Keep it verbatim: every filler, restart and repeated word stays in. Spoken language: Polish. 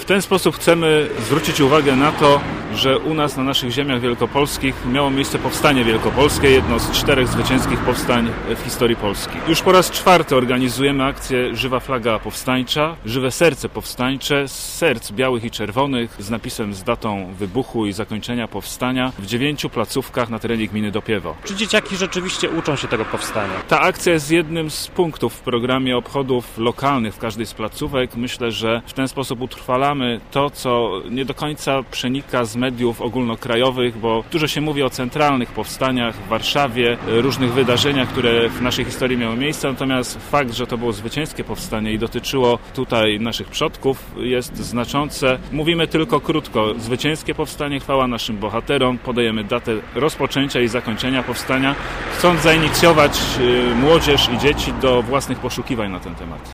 W ten sposób chcemy zwrócić uwagę na to, że u nas na naszych ziemiach wielkopolskich miało miejsce powstanie wielkopolskie, jedno z czterech zwycięskich powstań w historii Polski. Już po raz czwarty organizujemy akcję Żywa Flaga Powstańcza, Żywe Serce Powstańcze z serc białych i czerwonych z napisem z datą wybuchu i zakończenia powstania w dziewięciu placówkach na terenie gminy Dopiewo. Czy dzieciaki rzeczywiście uczą się tego powstania? Ta akcja jest jednym z punktów w programie obchodów lokalnych w każdej z placówek. Myślę, że w ten sposób utrwalamy to, co nie do końca przenika z mediów ogólnokrajowych, bo dużo się mówi o centralnych powstaniach w Warszawie, różnych wydarzeniach, które w naszej historii miały miejsce, natomiast fakt, że to było zwycięskie powstanie i dotyczyło tutaj naszych przodków, jest znaczące. Mówimy tylko krótko, zwycięskie powstanie, chwała naszym bohaterom, podajemy datę rozpoczęcia i zakończenia powstania, chcąc zainicjować młodzież i dzieci do własnych poszukiwań na ten temat.